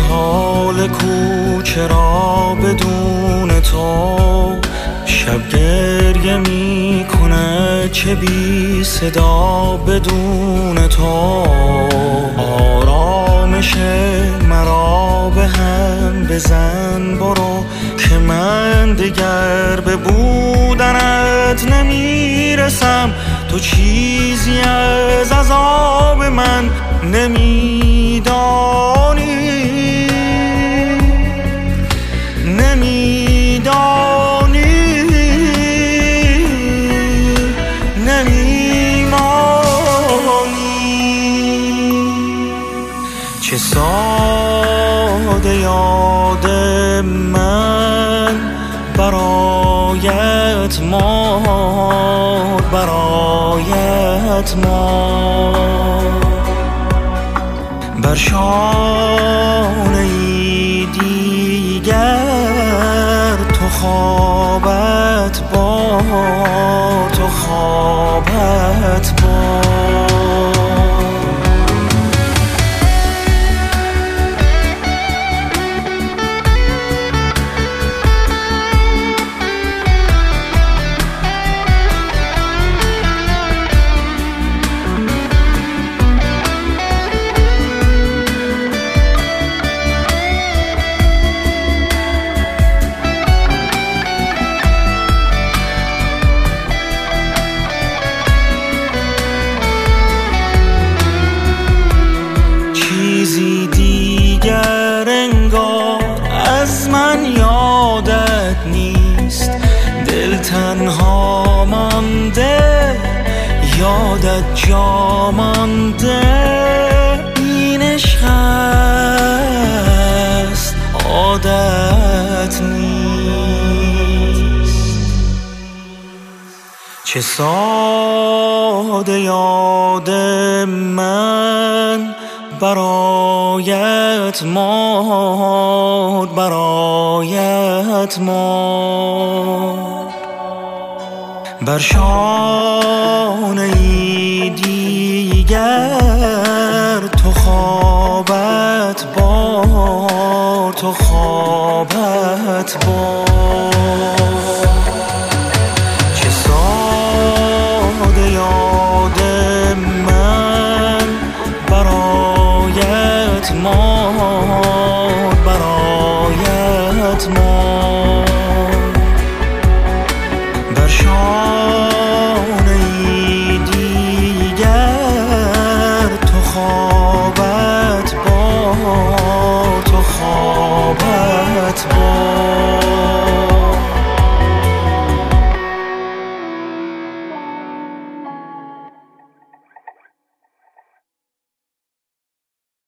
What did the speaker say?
حال کوچه را بدون تو. شب گریه می کنه چه بی صدا بدون تو. آرامش مرا به هم بزن برو، که من دیگر به بودنت نمیرسم. تو چیزی از عذاب من نمیدانی، چه ساده یاد من برایت ماند، برایت ماند. بر شانه ای دیگر تو خوابت بار، تو خوابت بار. دیگر انگار از من یادت نیست. دل تنها مانده، یادت جا مانده. این عشق است عادت نیست. چه ساده یاد من برایت ماند، برایت ماند. بر شانه ای دیگر تو خوابت بار، تو خوابت بار.